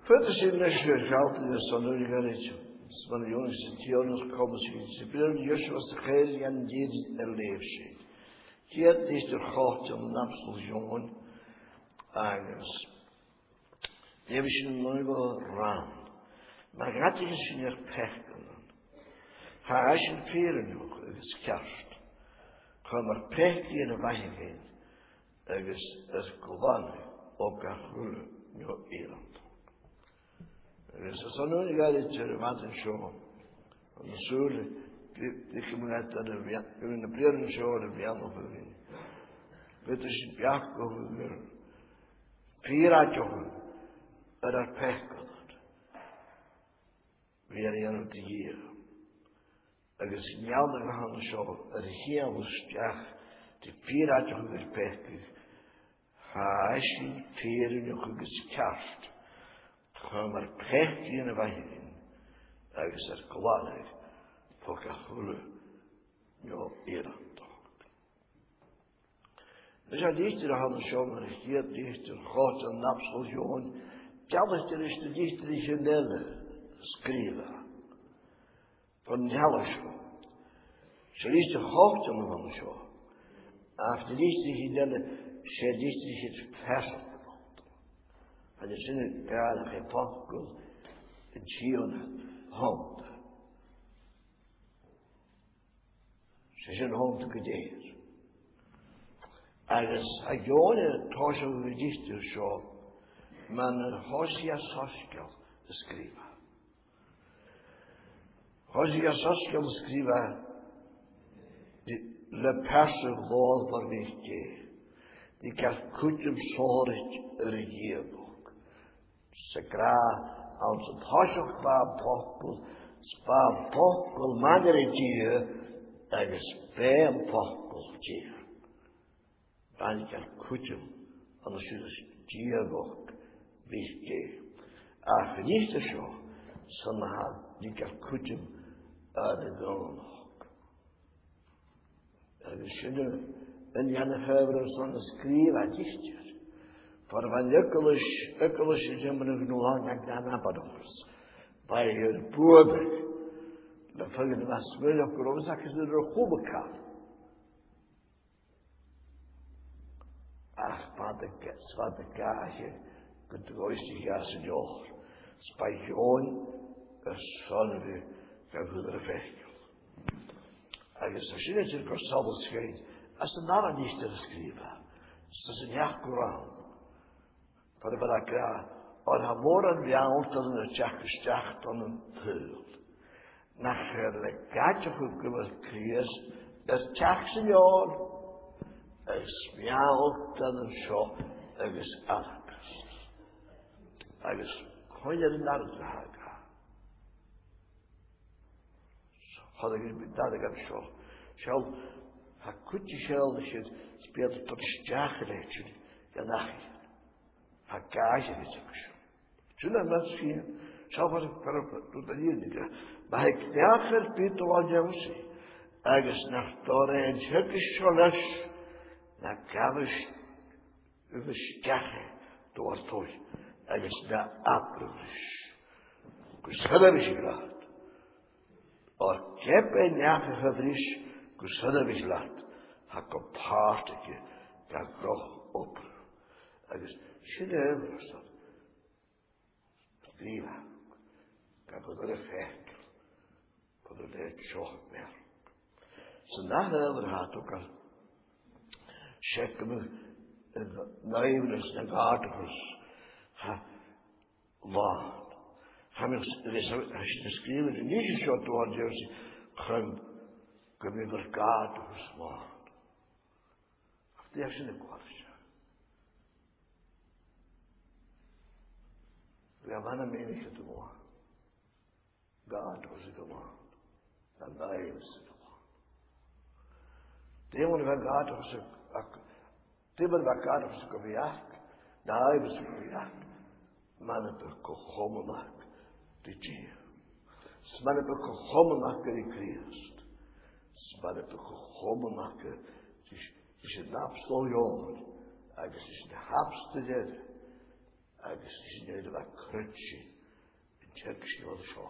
Fötus in Nashville, Galton, the son of Garage. Van de jongens die ons komen zien. Ze willen Joshua was de geest en die er leeft. Hier is de God om napsel jongen. Anders. Die hebben ze nooit wel raam. Maar gaat is in er pechten. Hij is een veren nog. Het is kerst. Kan maar pechten in de wagen gaan. Het is gewoon ook een goede nieuw Ierland. Dus als dan nu gaat het er wat een show. En de zolen, die komen uit de pleren show, de piano verdienen. Weet je, het jacht over vier uitjochen, dat pech gaat. Weer een te hier. Er is een andere gaan show, er is hier een jacht, die vier uitjochen weer pech. Hij is niet vier nog geskerst. Gaan maar precht in de wagen. Dat is het kwalijk. Voor de goede. Ja, Ierland. Dus hij dichter hadden zo maar hier dichter. God en napsel jongen. Zelfs er is de dichter die genelle. Schrijven. Van de helft. Zo is de hoogte van de zo. Af de dichter die genelle. Zij dichter die het versen. En de zinnen gaan geen pakkel, een tjion hand. Ze zijn hand gedeerd. En als hij jone thuis over de dichter zo, men Hosea Saskel schrijven. Hosea Saskel schrijven, le perse woord voor mij, die kan kutjem zorg regeren. Ze gra als het hasje spaar pokkel madere tier, en spam pokkel tier. Dan ik er kutjem, anders is tier ook wichtig. Ach, niet zo, sondern die er kutjem uit de grond ook. En we zullen een Janne Heuber zo'n schrijven dichtjes. Voor van Ökkelis is helemaal nog lang naar de Napadors. Bij de boerder. Dan volgen de was wel op de zaken ze er goed kan. Ach, wat de kaasje. Kunt de oorstig gas in je oor. Spijtjoon. Zonne. Kan goedere vechten. Als je het in Korsabel schijnt. Als de namen niet te schrijven. Dat is een jacht Koran. Voor de Barakra, en hij morgen weer tot een tjach aan een teul. Nachher de gaatje gekomen kreeg, dat tjach senor, is weer tot een show, is alles. Is kon je niet naar het gaan. Had ik niet dat ik heb show. Shall, hij kunt je zelf dat je speelt tot tjach gerecht, ja nachher. Hakkaasje is het zo. Zullen we dat zien? Zo was ik voor de hier niet. Maar ik neer Pieter wat je ergens naar Tore en Zirkis Scholes. Naar Kavis overstjagen door Toy. Ergens naar Apelus. Kusada is gelaat. Och, ik heb een jaar gedries. Kusada is gelaat. Hak op hartje. Dat groch op. Ergens. Şimdi ömrüsün. Skriva. Kan på det fäck. På det tjock mer. Så när det överhat och kan checka med naivnes en artikels. Vad. Han har skrivit det inte så att du har gjort sig själv. Kan vi verka hos vad. Det är sin kvar. We have one minute to go. God was a go on. And I was a go on. Demon van God was a Demon van God was a go viak. I was a go viak. Manne ko homonak di dia. Smanne ko homonak di Christ. Smanne ko homonak is een napsel jongen. Het is de hapste dit. Het agus sin éidir bheith crutsi in teagsi o'r sio.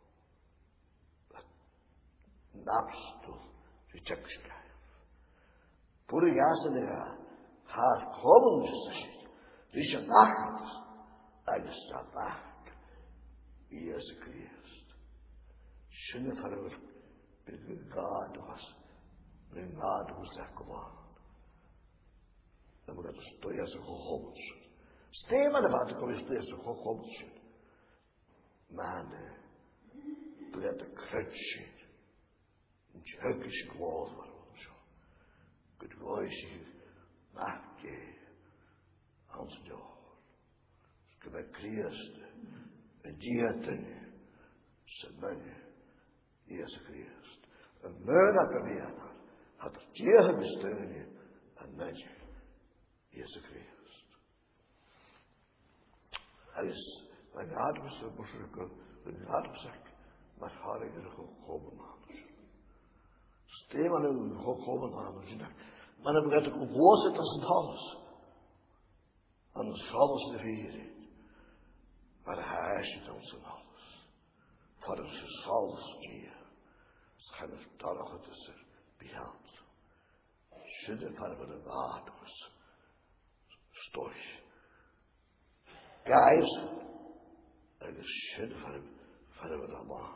Napstul fi teagskaif. Pwri gasan ega har kolum jyst Rysja nacht agus ta nacht i Jesu Krist. Sinne farver bygge gad was men gad was ekvar. Det må det stå jeg så hårdt. Stemmer det bare kommer det så hårdt. Men det er krutschen. Tjøkisk glad var det så. Gud voice nakke hans dår. Skal være krist. En dieten som mange Jesu Krist. En mønner på mener at Jesu bestønge en mange Jesu Krist. Alles, en advis og forsøker, en advisak, men har jeg det kommet med. Stemmen er kommet med. Men jeg begynte å blåse til sin hals. Han salves det fire. Men det er ikke til sin hals. For det er salves det. Så kan jeg ta noe til seg behjalt. Skjønner for det var hos støy. Geis. Jeg skjønner for det var.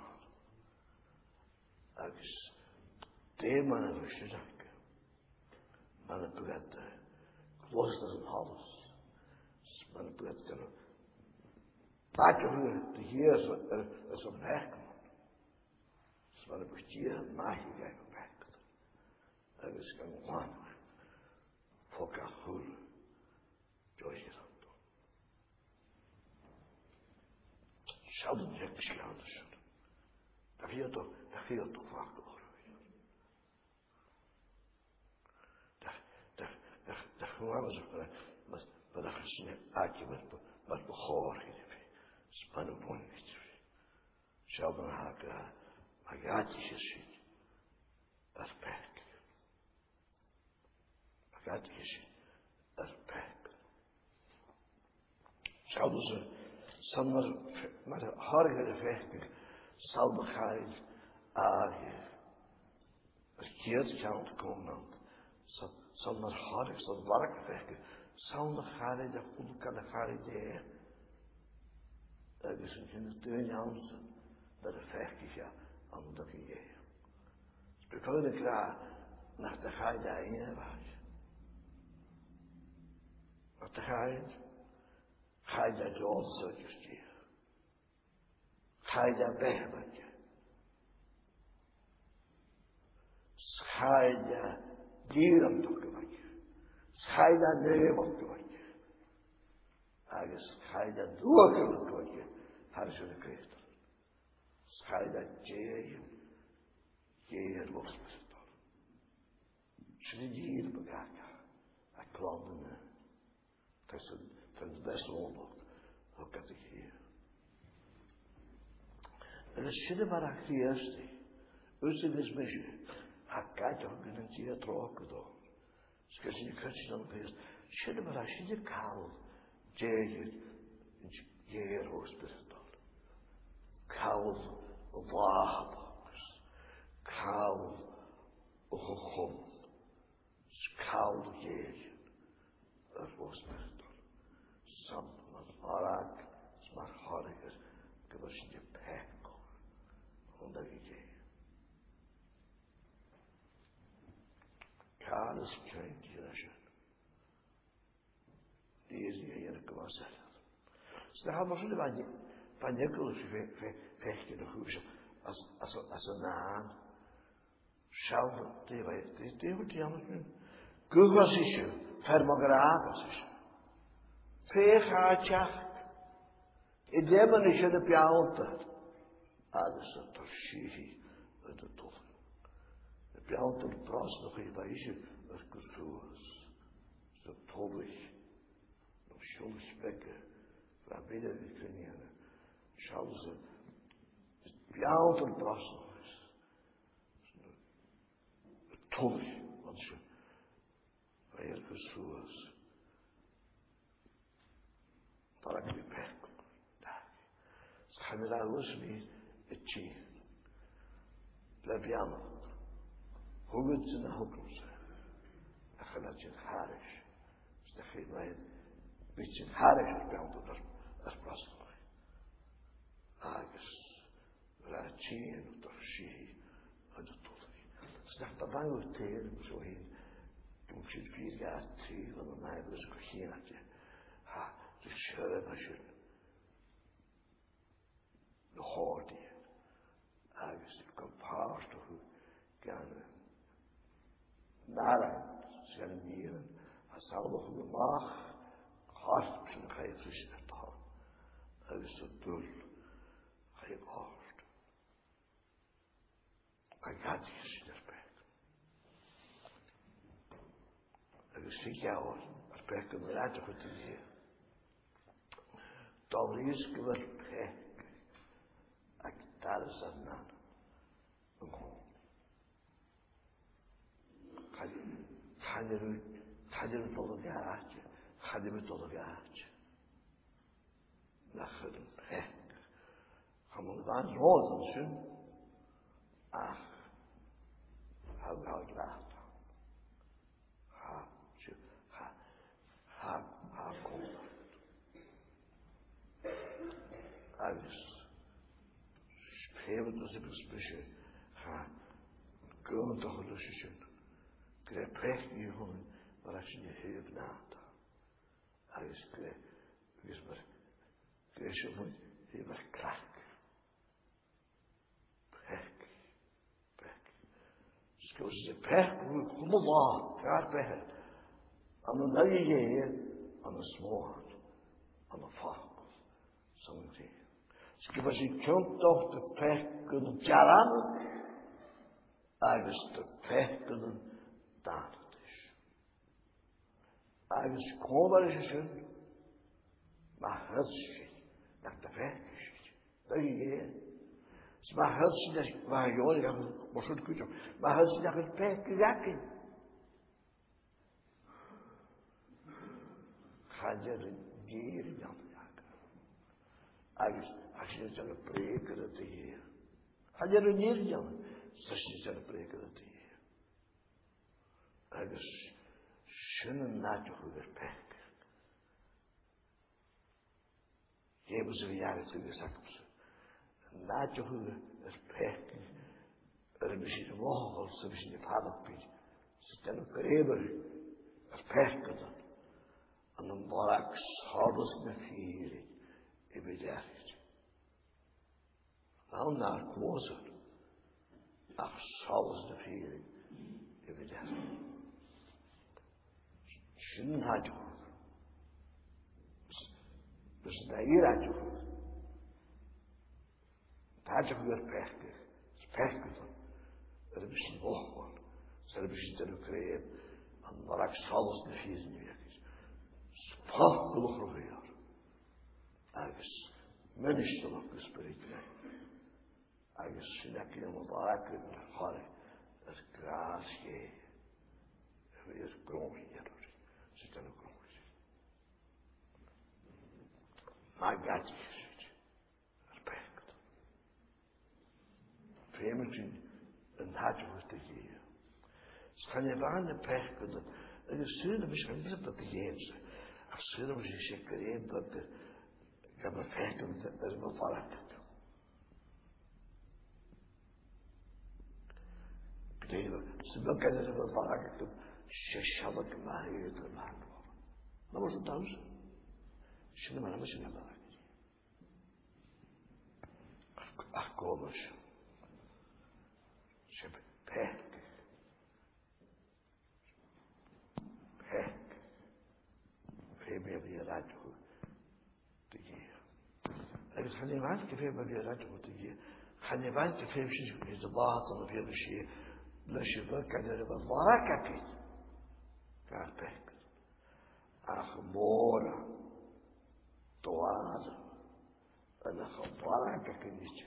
Jeg det man er skjønner ikke. Man er begynte blåse til sin hals. Man er begynte til å takke for det her som verken. Så man er begynte meg i gang og verken. Jeg skal gå an. Folk er full. Gjør ikke sant. Selv om jeg ikke skal andre. Det er helt å fakke våre. Det er gewoon zo. Maar dat is niet uitgewerkt. Maar we horen het. Spannend wonen niet. Zelf dan haken. Maar ja, het is gezien. Dat is pek. Maar ja, het is gezien. Dat is pek. Zouden ze. Maar de harde vechten. Zal de geest. Het keert kan komen. Zal naar harde. Zal werk vechten. Zal de geest. De goede kan de geest. Dat is in de tuin Jansen. Dat de vechtjes ja. Aan de gegeven. We kunnen graag naar de geest daarin was. Naar de geest. Geest daar dood zo justier. Geest daar behebetje. Geest daar dieren toegewetje. Geest daar nemen toegewetje. Agus geest daar doorgelijk toegewetje. Haar zullen krijgen. Geest daar jeer losbestaan. Zullen hier begaken. Ik klanden. Dat is het beste onderhoud. Ook dat ik hier. En het zit maar aan de eerste. Ussen is misschien. Hakkat ook in het hier trokken door. Skal je kutje dan op eerst. Zit maar als je de kaal. Jeer losbestaan. Kaal. Waardaks. Kaal. Ogogom. Skaal jeer. Losbestaan. Samt met varak, smart hardiger, gewis je pek. Onder je. Kades krenk je dat je. Die is je hier gewoon zeggen. Dus daar gaan we zullen van Nicholas vechten de huizen als een naam. Zelf die wordt die anders nu. Gugwas is je, vermograafs is je. Vegaatjach. In demon is je de pjauter. Alles dat er schiet uit de tof. De pjauter pras nog even bij je als kusoos. Zo tollig. Nog schuldig spekken. Waar binnen die kunnen. Schouw ze. De pjauter pras nog eens. Tollig. Want je. Waar je kusoos. Para que Chanelagos me a chin. Labiano. Hugets in the Hugels. A Hanachin Harish. Stachy my bitch in Harish bound to as possible. Agus. Rachin of she. And the totally. Snack the Bible tail, so he. Toen ik 4 jaar terug van de mij was ik geen had je. Ha, de schurren was je. De hoorde je. Ergens ik kom paars toch gaan. Nara, zijn mieren. Hij zou nog een maag. Hart op zijn geefjes het houden. Ergens zo dul. Geen hart. Hij gaat je zien erbij. Dus zie je hoor, als ik hem eruit te goed zien. Dan is ik wel gek. Ik daar is aan na. Ga je tot een gaatje. Ga je tot een gaatje. Nach het gek. Ga maar aan rozen zien. Ach, hou nou laat. Ha kom. Alles. Schreeuwen dat ze bespreken. Ha. Komen toch een lusje. Krijg precht je gewoon, maar als je niet heel naad. Alles krijg. Wees maar. Krijg je moet. Je maar krak. Precht. Zoals ze precht. Kom maar. Graag precht. Aan de nijige, aan de smoort, aan de vacht, zo'n ding. Dus als je komt op de pech kunnen jaran, ergens de pech kunnen daden is. Ergens komen is het, maar het is naar de pech is. Dat je het maar het is dat waar je hoort, maar zo goed zo. Maar het is dat het pech gejakken. Hajar geer jan jaken. Als je zal preken dat de Heer. Hajar geer jan. Als je zal preken dat de Heer. Agus schönen natuur weer pek. Geven ze jaren te gezakt. Natuur weer pek. Misschien wel, ze misschien het hadden. Ze stellen kreber. Er pek dan. En dan barak sabes me viering in bedrijf. Nou naar kozen. Ach sabes me viering in bedrijf. Schön had je. Dus daar hier had je. Daar had je weer pech. Pech dan. Er is misschien nog wel. Ze hebben misschien te krijgen. En barak sabes me viering in prachtig weer. Ergens menselijk gesprek. Ergens snakken en wat raken en harren. Het graasje. Weer grondje. Zit er ook nog eens. Maar gaat het gezet. Respect. Vreemdje een hartje voor te geven. Ze gaan je waarne pech kunnen. En je zullen misschien niet op te geven. Als zullen we zich zeker in dat ik heb een feit om dat is wel veranderd. Ik denk dat ze wel kunnen ze wel veranderd. Ze hebben het maar hier te maken. Maar wat is het dan? Ze hebben maar misschien wel veranderd. Ach, kom eens. Ze hebben pech. Weer uit te geven. En het gaat niet waar te veel weer uit te geven. Gaat niet waar te veel is de baas van de hele schie. Dus je wil kan er wel waar kijken. Gaat pech. Ach, mora. Toaze. En dan gaat waar kijken niet.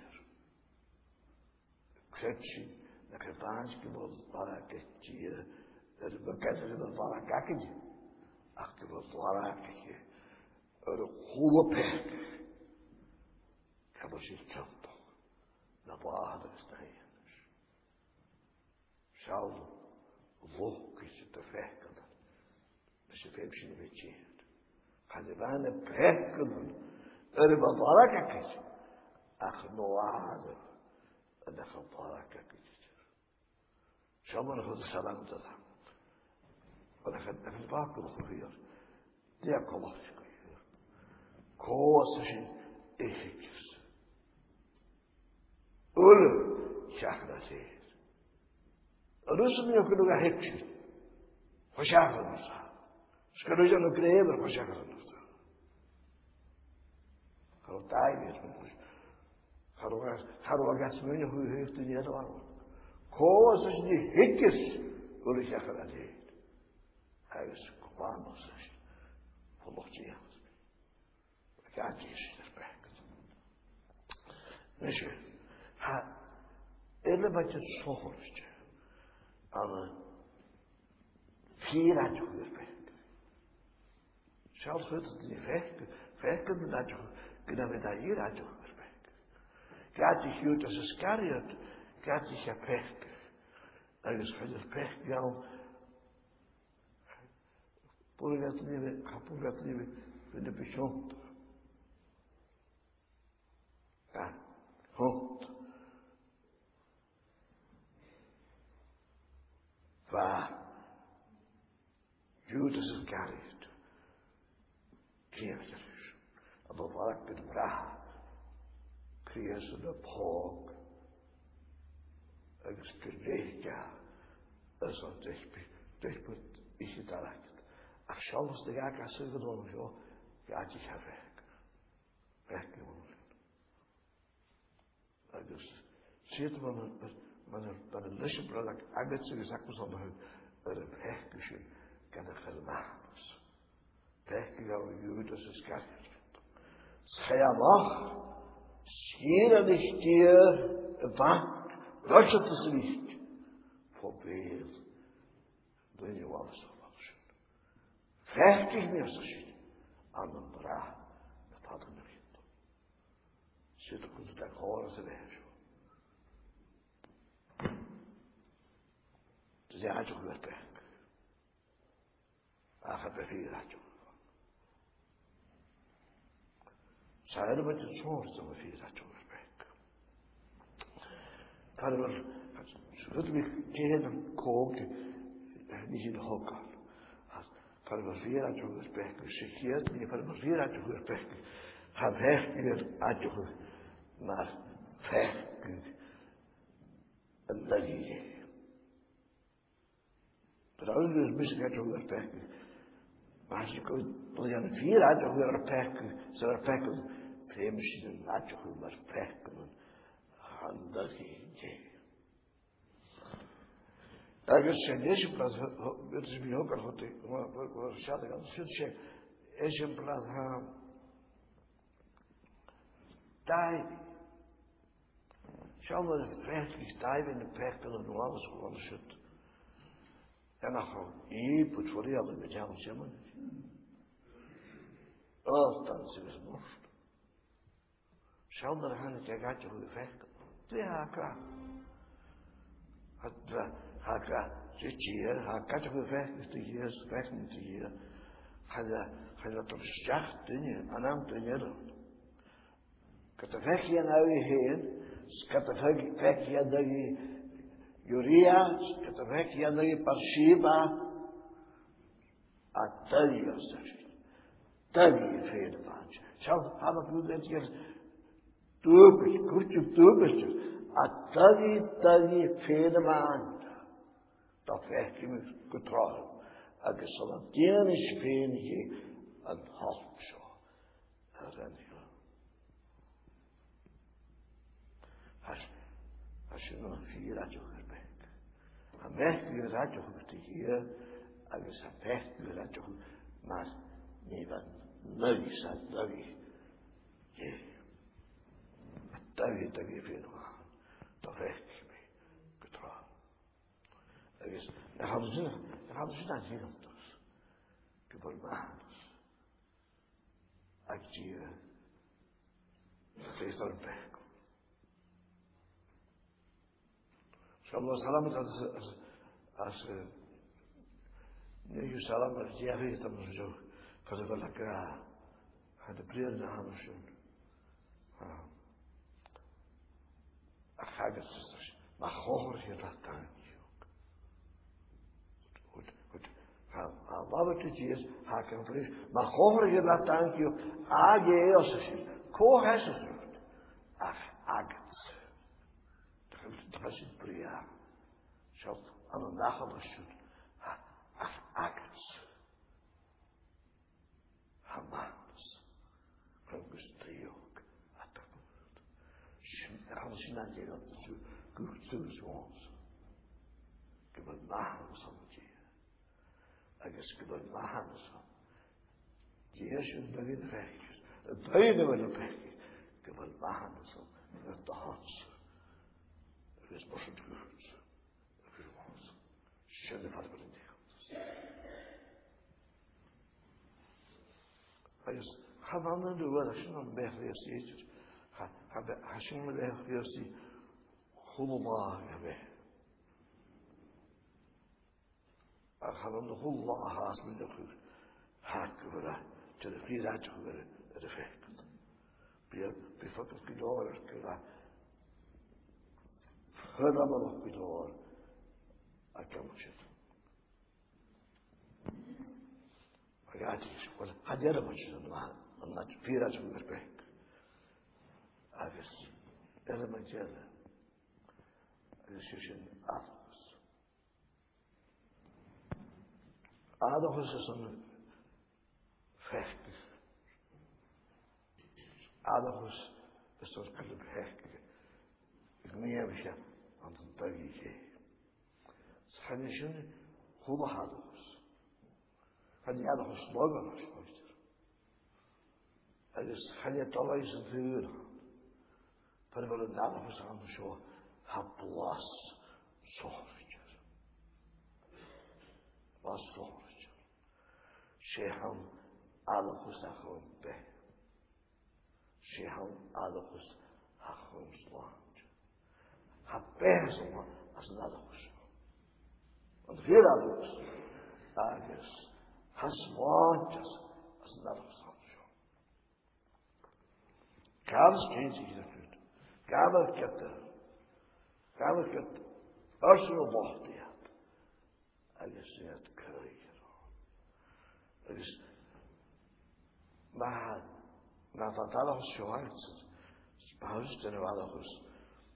Kretje. Dan gaat baasje wel waar kijken. Dat we kan er wel waar kijken. Achter wat larakje, een goede pek. Ik heb een je kent na bláda is na héanis. Sjálf vók is het te fekkan. Mas je feim sin vi tjér. Kan je vane fekkan wat barakakis. Ach noada. En ach barakakis. Sjálf man goed salam te da. En ach het bakken nog weer. Det kommer ikke å gjøre. Kåse sin effektivs. Ulle kjærna sier. Og du som gjør noe hekser. For kjærna sa. Skal du gjøre noe grever for kjærna sa. Har du deilig. Har du vært mye høyt i nederland. Kåse sin hekses. Ulle kjærna sier. Her er skvaner sier. Verlocht je alles. Ik ga het eerst respect. Weet je, hele wat je het zorgst. Aan vier had je respect. Zelfs goed dat je vechten dat je kunnen we daar hier had je respect. Gaat je goed als een skariot, gaat je respect. En je schijnt respect gaan. Purgatlivi för det bekymmer. Ja, hot. Va. Judas is carried. Kriegers. Aber war mit bra. Kriegers de pog. Es gerecht ja. Das hat ich ich da. Ach, zelfs de jaka gedaan zo, ja, het is haar werk. Werk gewoon. Dus zit man met een lesje product, eigenlijk ze gezegd was aan een werkje, kan er gelmaas. Werkje jouw Judas is kerk. Schijnbaar, schier niet hier, wat, dat je het niet. Probeer, doe je alles. Vechtig meer zegt, aan een bra, dat had een vriend. Zit ook goed dat horen ze weg. Dus hij had je weer pech. Hij gaat bij vier had je. Zeiden we het soort van vier had je weer pech. Kan wel, zodat we kennen koken, niet in de hokker. Para ver a tua perspectiva, sequer tinha para ver a tua perspectiva, a ver a tua, mas perspectiva, andalhe. Para onde os bichos a tua perspectiva, mas se poderiam ver a tua perspectiva, se a perspectiva, prêmios a tua perspectiva, andalhe. Agar exemplares, eu desvio ook al goed, maar zat ik aan het zitten, exemplaars gaan, tijd. Zou maar vijftig tijd in de plek willen doen alles gewoon zitten. En dan gewoon, je moet voor die hadden met jou zeggen. Oh, dan is het moest. Zou maar gaan, ik ga je goed vechten. Ja, klaar. Haka zitje, haka toch vechten hier, vechten hier. Ga je toch zacht dingen, aan dingen. Kan de vechtje nou heen, kan de vechtje dat je Uriah, kan de vechtje dat je Parsheba, Atalia zegt. Talia vrede maatje. Zelf hadden we dat je doobes, kurtje doobes. Atalia vrede maatje. Dat werkt je getrouw. En je zal een dienst vinden en half zo. Herinner je. Als je nog vier had je gesprek. En werkt had je goed hier. En je zei werkt had je goed. Maar niet wat nooit zei dat je. Dat je veel aan. Dat werkt je mee. Getrouw. Dan gaan ze naar Hilters. Gebormanos. Aqui, steeds daar een weg. Shalom salamat als nu salam als je weet dan zo gaat het wel lekker gaat de plek naar huis doen. Ga het dus maar hoor je dat dan goed wat het is haken terug maar hoor je dat dan je als koor has het agats dat is het priaar zo aan een dag op shoot agats hamas ook gaan ze naar je dat zo goed zoals ik ben maar zo ik ben maar zo je is een begin weg het tweede wel op weg ik ben maar zo met de hart het is pas het goed schöne vader in die dus ga dan doen wat als je dan bij geweest is als je dan bij geweest is goedemorgen weg ga dan de goedemorgen haast met de goed haken we daar te de vier uitgeweren de vecht bijvoorbeeld gedoor Hörda man upp i år. Jag kan inte. Jag vet inte. Hade jag det man skulle vara. Man har fyra som är bäck. Avis. Eller man gör det. Det är ju Adolfus. Adolfus är som fäkt. Adolfus är så skulle fäkt. Ik meer je aan het dagje. Zijn je hoe hadden? Had je al gesloten als ooit? Het is geen je toch eens een vuur. Maar we willen daar nog aan zo haplas zorgen. Was zorgen. Shehan alles gewoon bij. Shehan alles gewoon slaan. Apenas as nados. Want virados, ages, as montes, as nados. Carlos kent zich natuurlijk. Carlos kent personal bocht had. Ages het krijgen. Dus, maar dat alles zo hard. Spaus er alles.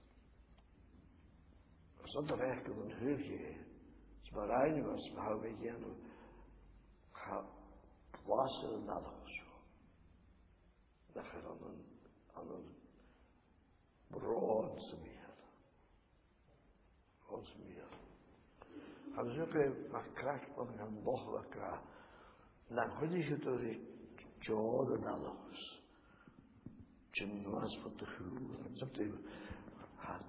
Zonder werken een heugje. Sparijn was, maar hou ik je ga plassen naar de huis. Dat gaat aan een bronzen meer. Bronzen meer. Gaan ze ook even maar kracht van gaan bochelen kracht. Dan had je door die tjode naar de huis. Tjen was wat te groeien. Zo even gaat.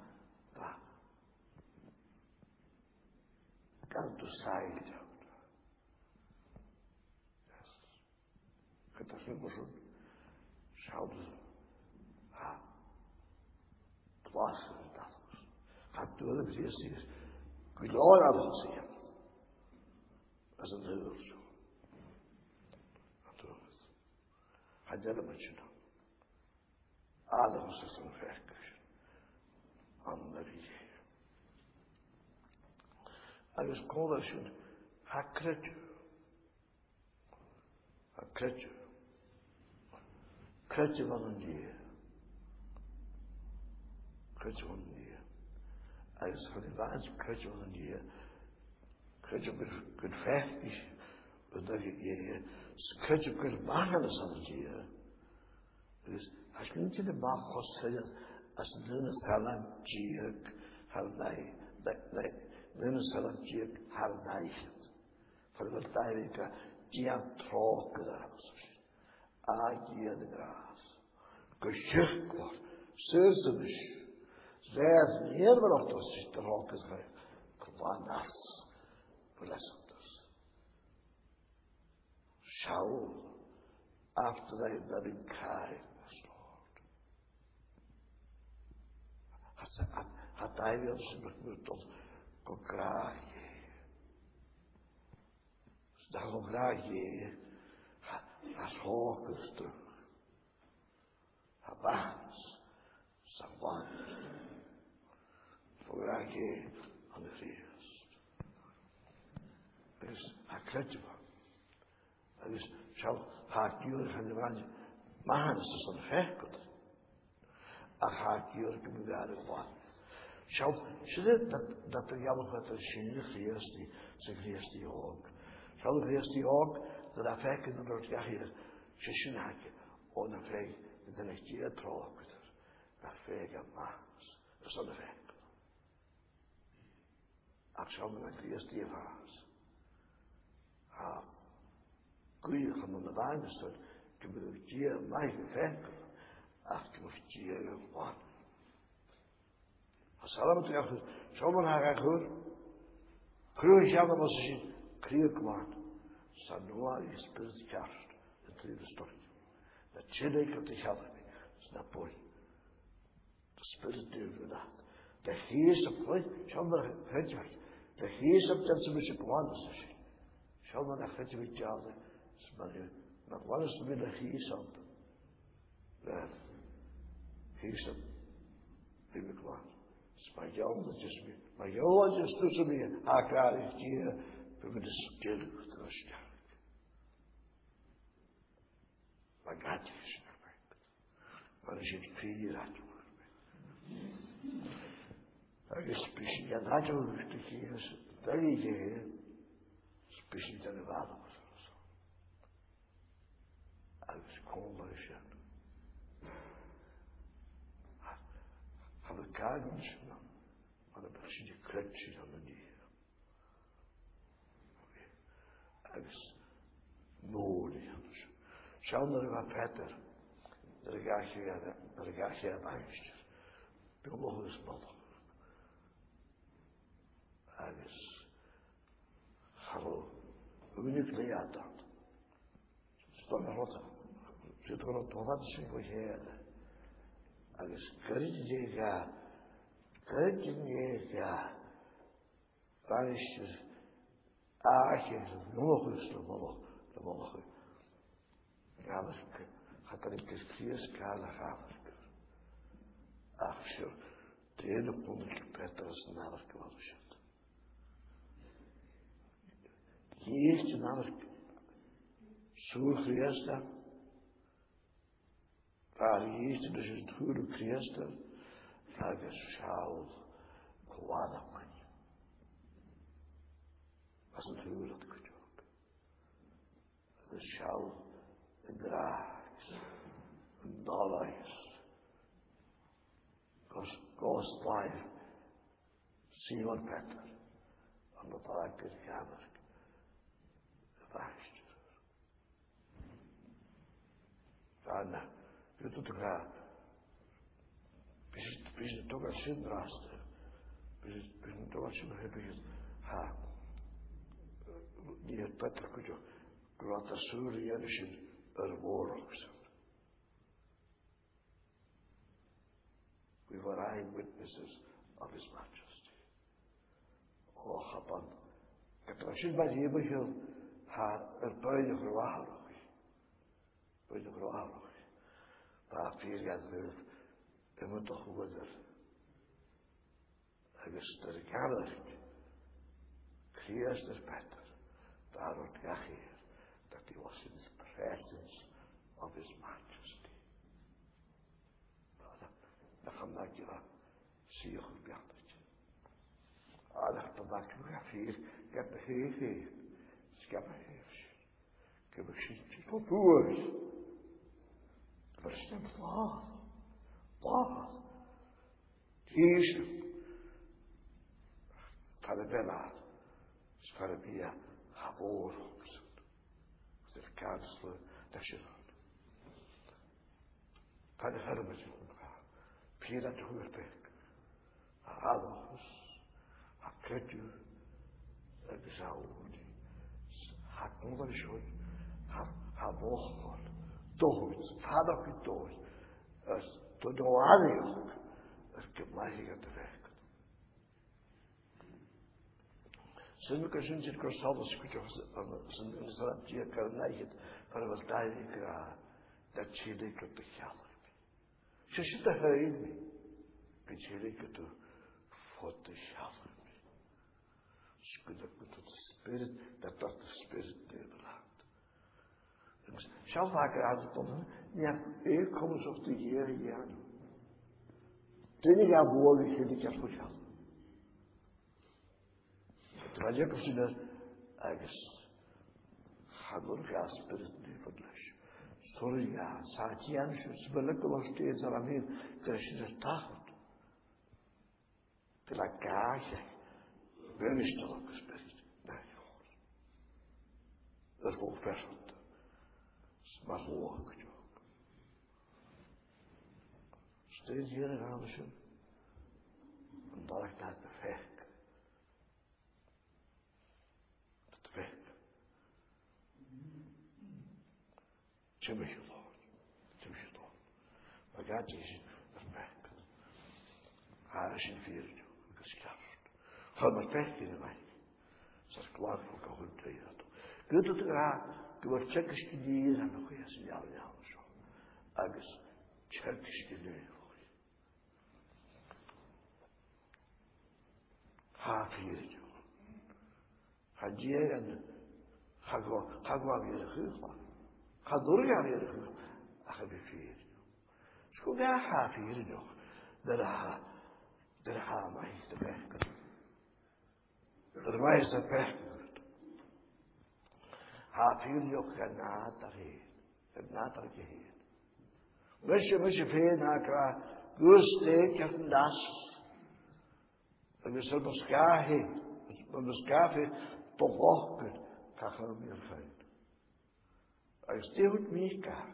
Canto side. Yes. Het is een beetje schouder. Plaatsen dat. Gaat door de precies. Gloria al zien. Als een deur zo. Natuurlijk. Had je dat met je dan? Adam is een werk. Ander wie. Agus konversion hakretu. Kretu van een dier. Kretu van een dier. Agus van de waans kretu van een dier. Kretu kunt vechten. Dat je kretu kunt maken als een dier. Dus als je niet in de maag gaat zeggen, als een dunne salam dier, halai, Dunne salatjek hardijgt. Voor de tijd die aan trokken daar was. Agie de gras. Geschikt wordt. Zeus. Zeus meer wordt als het trokken is. Kwanas. Blessed us. Shaul. After they have been kindness, Lord. Hat hij wil ze met tot graag. Daarom graag je. Als hoogers terug. Habaas. Savant. Voor graag je aan de reis. Dus hij kletje van. Dus zou haar jullie gaan de wandje. Maar dat is een verkoop. Haar jullie kunnen daar gewoon. Zou dat er jammer wat er zien geest die ook. Zou de geest die ook dat hij verkoop door het jaar hier zien haken. En dan vreeg je dan echt je trokken. Dat vreeg je maas. Dat is een verkoop. Ik zou me met geest die was. Kun je van de wijn staan, kun je het hier mij verkopen. Ach, kun je het hier gewoon. Als allemaal terug, zomaar haar goed. Groei jammer was ze krieg kwam. Sanua is spirit kerst. Het lieve stort. Dat chile ik het hadden. Snap je? De spirit duurde dat. De geest op wat? Zomaar het je. De geest op dat ze me kwam dus. Zomaar naar het je met jou. Maar wat is met de geest op? De geest op. Wie me kwam. Maar jou dat is me. Maar jou dat is tussen me. Haakar is hier. We moeten stil sterk. Maar gaat je sterk. Maar is het vier uit. Er is speciaal ja dat ook te hier. Dat je speciaal de waarde. Alles komisch. Hebben kaartjes, maar dan ben je kletsje dan de dier. Alles nodig. Schouder wat Peter, dat ga je angst. Ik wil nog eens wat. Alles. Hallo. Hoe ben ik leer dat? Stom rot. Zit er op wat is voor je? Alles kritisch ja. Waar is je? Nog eens de wolken. Ja, gaat er een keer skala gaan. Ach, zo. De ene kon ik beter als een ander kwam. De eerste namelijk zo geest waar de eerste dus het goede geest dat is schouw kwaad op. Als het huwelijk dat kun ook. De schouw, de draaks, de dollars. Kost life. Simon Peter. Aan de taakkamer. De waagster. Daarna, je doet het gaan. Bis het toch als zin raast. Bis het toch als zin hebben. Ha. Die het Peter kun je. Wat er Syriënischen oorlog zijn. We were eyewitnesses of his majesty. Oh, Japan. Ik heb er bij die begin haar buiten verwaardig. Buiten verwaardig. Maar 4 jaar terug, we moeten toch goed zijn. Hij is sterker. Christus Peter. Daar wordt gegeven dat hij was in the presence of his majesty. Dan gaan we naar zie je goed beantwoord. Dan gaat het naar hier. Ik heb de gegeven. Ik heb een gegeven. Ik heb een geschiedje tot woord. Verstemd wat? Jezus. Ga de bella. Scarabia. Geboren. De kansler. Dat je dan. Ga de verder met je omgaan. Pier dat hoort weg. Alles. Hakret je. Het zou die. Hak onder je. Hak boog. Dood. Vader je dood. Tot de waarde ook. Gemeinschaft der Weg. Sind wir schon nicht kurz alles sind in so einem Tier nicht, weil was da ist der Chile gibt der Kerl. Sie sind da heim. Die Chile gibt for the Kerl. Good to the spirit that the spirit developed. Shall I get on? Yeah, comes of the year. Then you have war with the Catholic. The Raja consider, I guess, Hagur gas spirit developed. Sorry, Satian should spell states are I mean, there should have taught. Till I gash. Very strong spirit. Dat is ook versend. Maar hoog. Steeds hier in Amsterdam. En daar ik naar de weg. De weg. Ziemlich lang. Maar gaat is de weg. Haar is in 4 uur. Geschaft. Ga maar weg in de weg. Dat is klaar voor de hond te doen. Goed dat er wordt checkers gedieerd en nog eens ja zo. Agus checkers gedieerd. Ha vier jo. Ha die en ga weer goed. Ga door ja weer goed. Ach heb vier. Schoon ja ha vier jo. Der ha mij te weg. Der wijst het weg. Ha viel jo genade heen. Genade heen. Misje veel nakra. Guste ik das. En we zullen schaar heen. We schaar heen. Tot wachten. Kachel meer fijn. Als die goed meekar.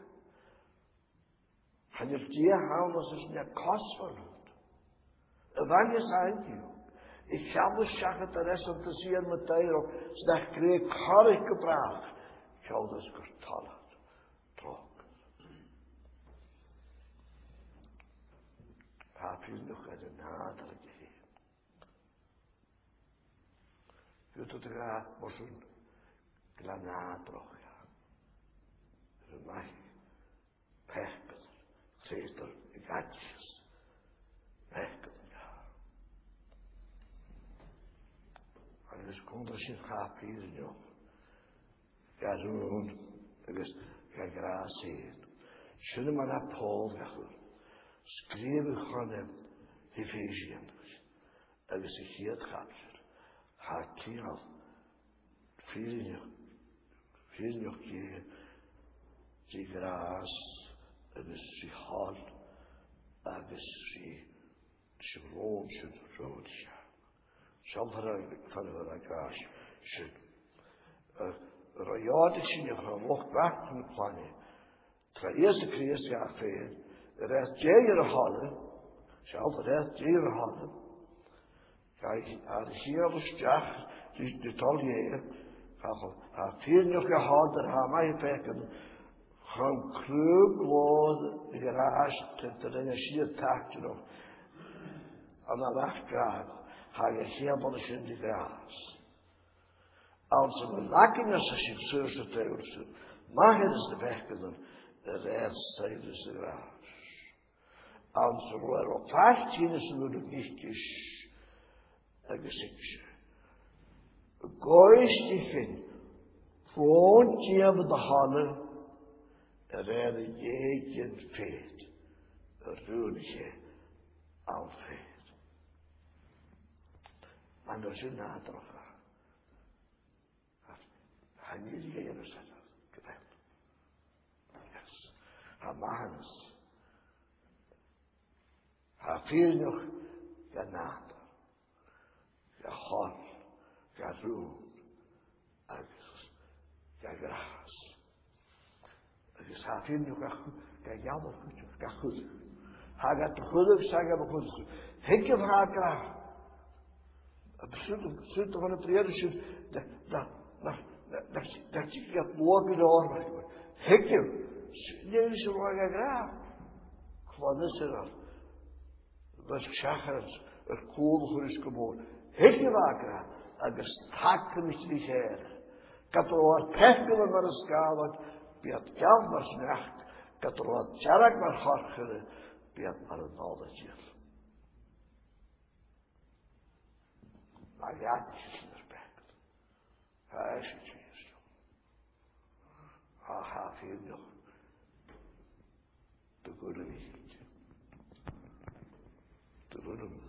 Han je die houden als is niet kostverloot. Wanneer zijn je? Ik ga de schacht de rest om te zien met Teiro. Snach kreeg karig gebracht. Ik hou dus getallet. Trok. Heb je nog een nader gegeven? Je doet er was een granaatrog. Voor mij. Pechkel. Zegt er gatjes. Pechkel. Dus komt als je gaat hier, joh. Ja, zo doen. Dus ga graag zien. Zullen we naar Paul gaan? Schrijven gewoon hem Ephesians. En dus ik hier het gaat. Haat hier al. Vier nog keer. Die graag. En dus die hal. En dus die rood. Something van een gaas. Royade zien je gewoon wacht met plannen. Ter eerste keer ja veel. De rest jaren hadden. Zelf de rest jaren hadden. Kijk, hier was ja de tolje. Ga veel nog gehad er haar mij pakken. Gewoon club worden geraast te energie taakje nog. En dan wacht graag. Ga je heel wat in de graas. Als een lakinas als je zuurste tegelste, mag het is de weg kunnen, de rest zijn dus de graas. Als er op 15 is er nog niet is, een gezichtje. Goeistigen, woont je met de handen, er je veet, ruwige aanveet. Maar dat is een nadruk. Hij niet hier is het. Geweld. Yes. Hij mag het. Hij viel nog genade. Gehorn. Geroen. Gegraas. Dus hij viel nog jammer goed. Hij gaat goed zeggen, maar goed. Hikke van haar kraag. Absoluut van het reële dat zie ik het morgen door. Hikke. Nee, ze worden graag. Gewoon is er al. was shachars, cool for his geboren. Hekkewaker, agus takken mit die her. Katroat pekelen naar de skawat, biat geld maar snacht, katroat jarak maar harkelen, biat maar een nadertje. Maar ja, het is respect. Hij is het weer. Aha, veel nog. De goede niet. De goede niet.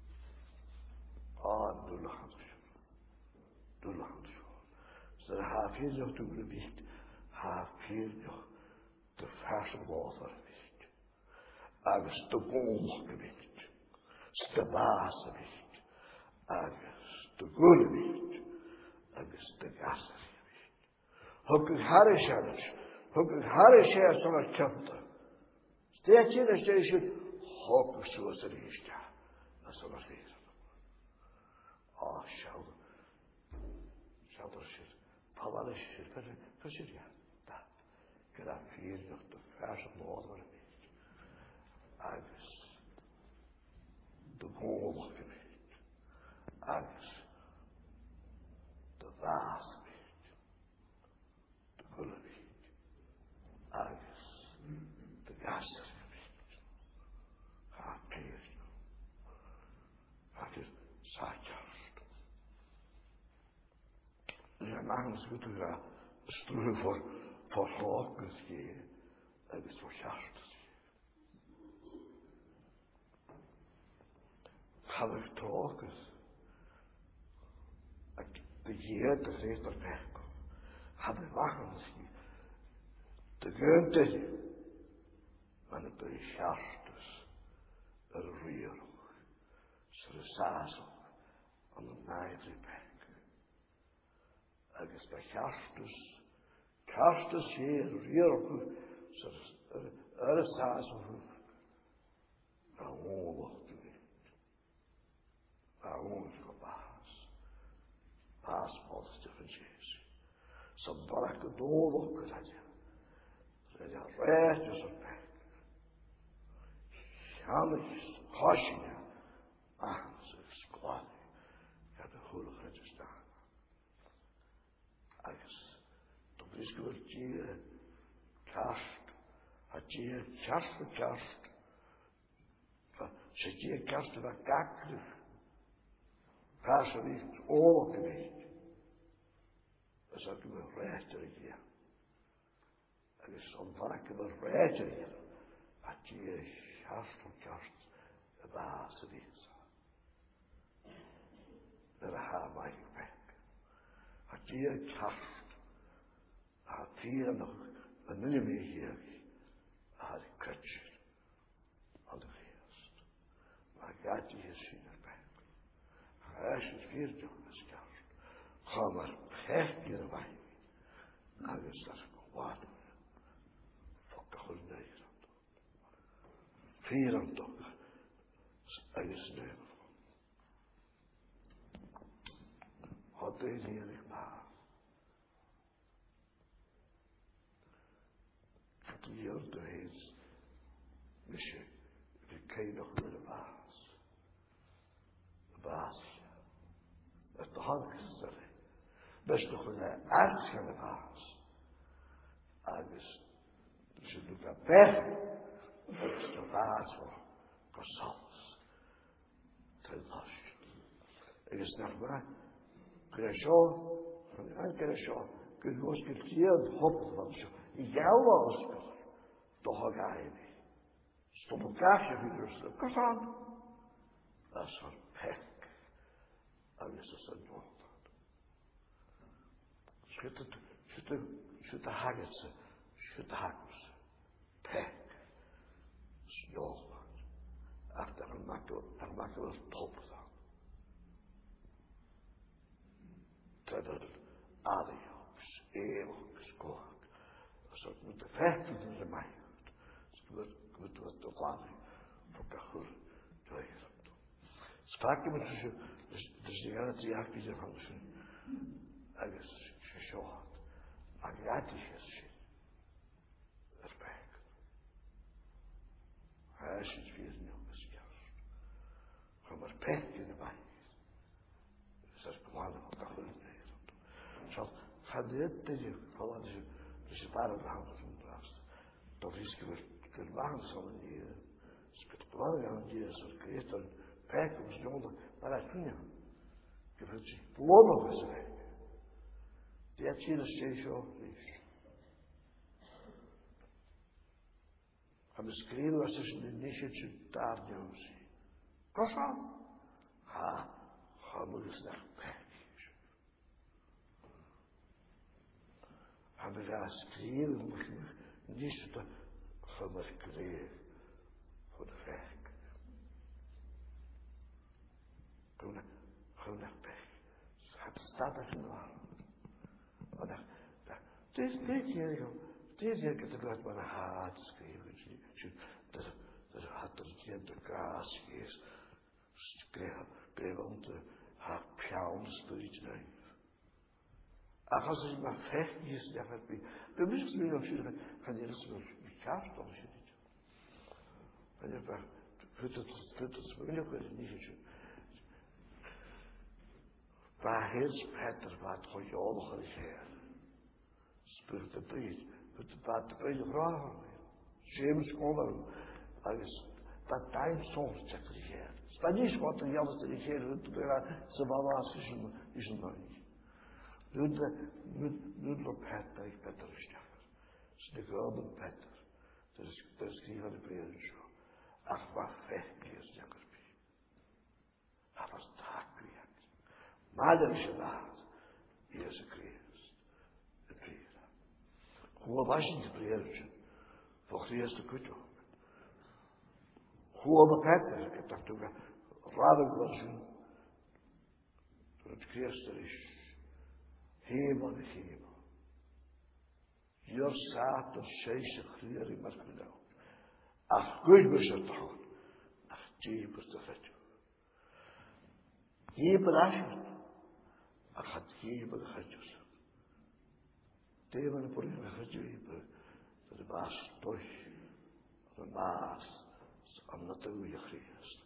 Doe lachen. Doe lachen. Ze heeft nog de goede niet. Heeft nog de verse water niet. Agus de boom gewicht. De baas niet. Agus de goede niet. Agus de gas niet. Hukk harisharis. Hukk harisharis van het kante. Steeds je dat je hukk zoals er is daar. Dat is wat het is. Schau er zit. Paul is zit. Wat zit je? Daar. Graag vier nog de verse woorden niet. Agus. De boom geweest. Agus. De waas niet. De gulle niet. Agus. De gaster geweest. Ga peer. Ga dus zaadje. Ja, namens goed te gaan, struwen voor haken geven, en is voor chartes geven. Ga ik trokken, de jeer de geest erbij komt, ga ik wachten misschien, de geunte, maar het is chartes, rier, ze sazen, aan de naaidribij. Agus bij Kerstus hier, rier, er saas of oorlog te weten. Oorlog baas. Baas was te van Jezus. Zo brak de oorlog dat je. Dat je recht is op weg. Jannes, Hoshina, ze squad. Ja, de goede te staan. Agus, toen is het hier kerst, had je kerst, zet je kerst wat kakelig, kerst niet oorlog geweest, dat zou ik me rechter hier, agus, omdat ik me rechter hier, had je kerst, de baas niet, dat haar mij weg. Had je kerst, had hier nog een nieuwe meer hier, had ik kutje aan de geest. Maar gaat je hier zien erbij. Hij is het vierde jongens kerst. Ga maar echt hier bij. Nou is dat kwaad. Fokke goed Nederland. 24. Hij is neer. Had deze hier niet maar. Ik had hier doorheen. Misschien, ik ken nog weer de baas. De baas. Dat is de handgester. Best nog een uitschende baas. Agus, dus je doet dat weg. Dat is de baas voor Korsals. Ten last. Ik is nog maar. Kreşo, kreşo, kırgos kırtiyan hop van zo. Jouw toch ga je mee. Stop een kaartje weer Kazan. Dat is van pek. En is dat een nood. Schutte hagetse, schutte hagelse. Pek. Snol. Achter een makkel top dan. Terwijl adios, eeuwig scoort. Als het moet de vechten in de mij. Het moet wat te laten voor Kachur doorheen. Sprak je met ze, dus die gaan het jaar kiezen van de zin. Hij is geschoten. Agatisch is erbij. Hij is het weer niet op de kerst. maar pech in de mij. Dat is belangrijk wat dat wil. Zo, ga dit tegen, voilà, dus je waren de handen van de laatste. Dat is kunnen maken, zal niet, het belangrijk aan die is, dat creëert een pech om zonder, maar dat kun je. Je voelt zich belonen voor zijn. Die had je de steeds ook liefst. Hij beschreven was tussen de nichtjes daar nieuws. Kosta? Ga moet eens naar pech. Hij beschreven niet te gemerkeren voor de werk. Gewoon naar pech. Het staat er genoeg. Dit keer het werd maar een haat geschreven. Dat had er geen de kaas geweest. Kreeg om te haar pjauwen spullen. Als je maar vecht is, dan gaat het. Dan moet je nog zeggen, kan je dat wel begaafd als je niet. En je maar, het moeilijk wordt het niet zo. Waar heel spijtig wat voor je ogen is her. Speelt de priest, het de priest vragen. James Conner, dat time soms zegt de Heer. Spanisch wat er juist de Heer doet, ze was is een nooit. Nu op het dat ik Peter sterker. Ze de gouden Peter. Dat is niet van de prediker zo. Ach, wat vecht is sterker. Hij was daar kwijt. Maar dat is je laat. Jezus Christus. De prediker. Hoe was je de prediker? Voor de eerste kut ook. Hoe op Peter. Ik heb dat toen raden gezien. Het Christus is. Hemel en hemel. Hier staat een zeese kleer in mijn gedaan. Ach, goed was het toch. Ach, die was de vet. Hier bereikt. Ach, het hier bereikt. Die van de politie gegeven. De baas toch. De baas. Aan dat goede Christus.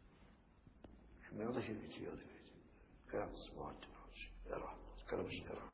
Gemeld je niet hier. Ganz smart. Ja, dat kan hem